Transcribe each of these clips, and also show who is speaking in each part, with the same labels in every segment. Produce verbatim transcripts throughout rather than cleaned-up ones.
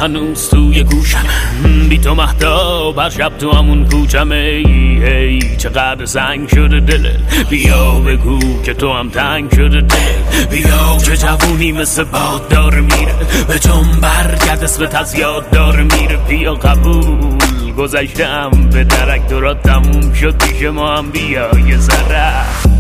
Speaker 1: هنوز توی گوشم، بی تو مهتاب هر شب تو همون کوچم. ای ای چقدر سنگ شده دلت، بیا بگو که تو هم تنگ شده دلت. بیا که جوونی مثل باد داره میره، به جون برگرد اسمت از یاد داره میره. بیا قبول گذشتم به درک دورات تموم شد، پیش ما هم بیا یه ذره.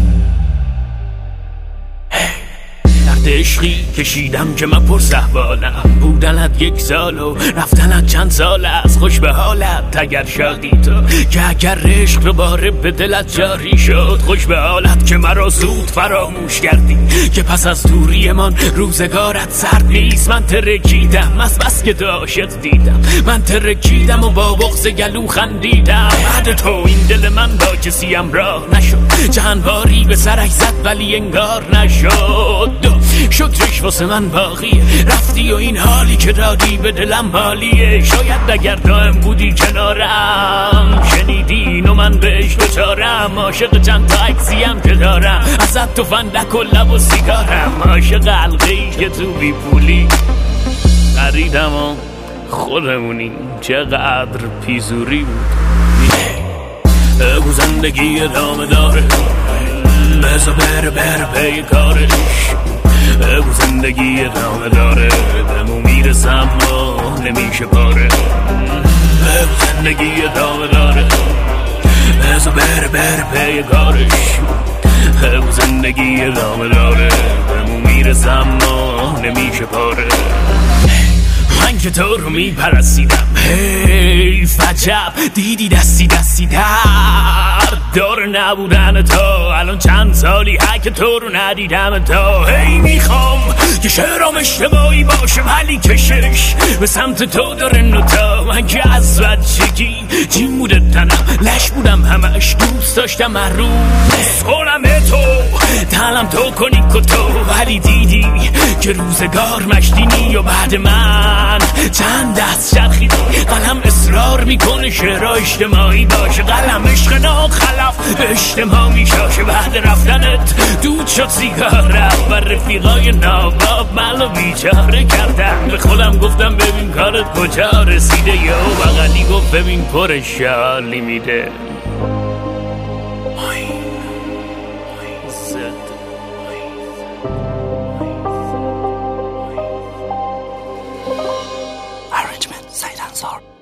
Speaker 1: عشقی کشیدم که من پر صحبالم، بودنت یک سال و رفتنت چند سال است. خوش به حالت اگر شادی تو، که اگر عشق دوباره به دلت جاری شد. خوش به حالت که مرا زود فراموش کردی، که پس از دوری من روزگارت سرد نیست. من ترکیدم از بس که تو عاشق دیدم، من ترکیدم و با بغض گلو خندیدم. بعد تو این دل من با کسی همراه نشد، چند باری به سرش زد ولی انگار نشد. شکرش واسه من باقیه، رفتی و این حالی که دادی به دلم حالیه. شاید اگر دائم بودی کنارم، شنیدی اینو من بهش دوچارم. عاشق چند تا عکسیم که دارم، ازت تو فندک و لب و سیگارم. عاشق حلقه‌ای که تو بی پولی خریدم و خودمونی. چقدر پیزوری بود. بگو زندگی ادامه داره، بذار بره بره پی کارش. بگو زندگی ادامه داره، بهمون میرسم و نمیشه پاره. بگو زندگی ادامه داره، بذار بره بره پی کارش. بگو زندگی ادامه داره، بهمون میرسم و نمیشه پاره. من که تو رو میپرستیدم، هی فجب دیدی دستی دستی در دار نبودن تو. الان چند سالی که تو رو ندیدم تو. هی میخوام که شعرام اشتباهی باشه ولی کشش به سمت تو داره نوتا. من که از بچگی جیم بوده تنم، لش بودم همش دوست داشتم هر روز کنم تو تنم تو کنی کتو. ولی دیدی که روزگار مشتینی و بعد من چند دست چرخیدی. قلم اصرار میکنه شعر اجتماعی باشه، قلم عشق ناخلف به اجتماع میشاشه. بعد رفتنت دود شد سیگارم و رفیقای ناباب منو بیچاره کردن. به خودم گفتم ببین کارت کجا رسیده، یا بغلی گفت ببین پر شالی میده.
Speaker 2: Arrangement, Said Ansar.